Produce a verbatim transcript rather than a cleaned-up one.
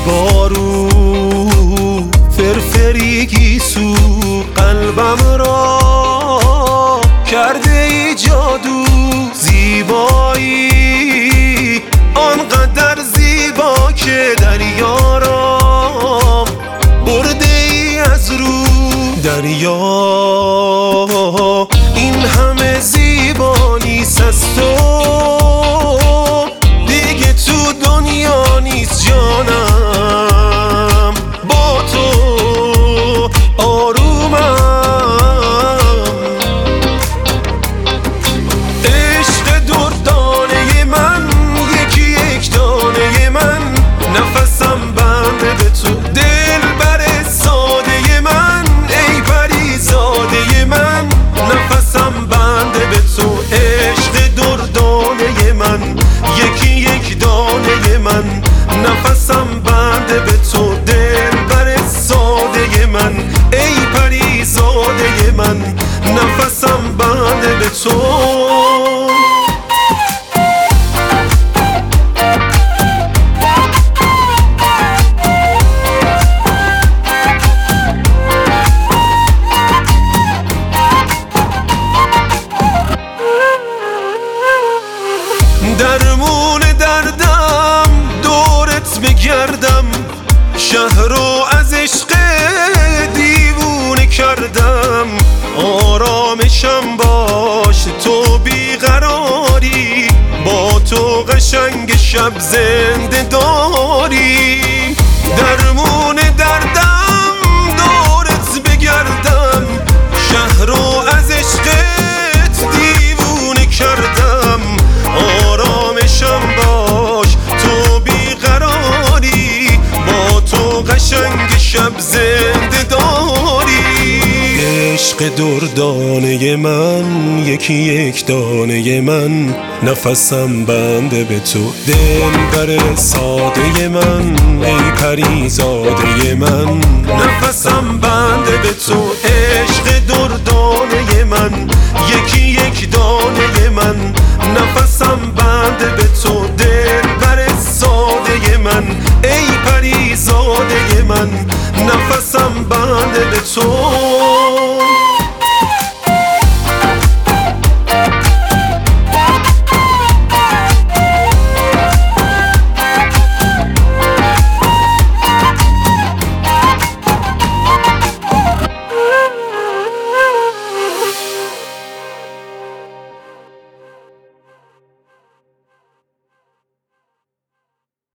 بارو فرفری گیسو قلبم را کرده ای جادو، زیبایی آنقدر زیبا که دریا را برده ای از رو. دریا این همه زیبا نیست از تو، دیگه تو دنیا نیست جانم، با تو آرومم. عشق دردانه من، یکی یک دانه من، نفسم بنده به تو، دل بر ساده من، ای پری زاده من، نفسم بنده به تو. عشق دردانه من، یکی یک دانه من، نفسم بنده به تو، دل بر ساده من، ای پری زاده من، نفسم بنده به تو. درمون دردم دورت بگردم، شهر رو از عشق دیوونه کردم. آرامشم باش تو بیقراری، با تو قشنگ شب زنده داری. درمون دردم دورت بگردم، شهر رو از عشقت دیوونه کردم. آرامشم باش تو بیقراری، با تو قشنگ شب زنده داری. عشق دردانه من، یکی یک دانه من، نفسم بنده به تو، دل بر ساده من، ای پری زاده من، نفسم بنده به تو. عشق دردانه من، یکی یک دانه من، نفسم بنده به تو، دل بر ساده من، ای پری زاده من، نفسم بنده به تو.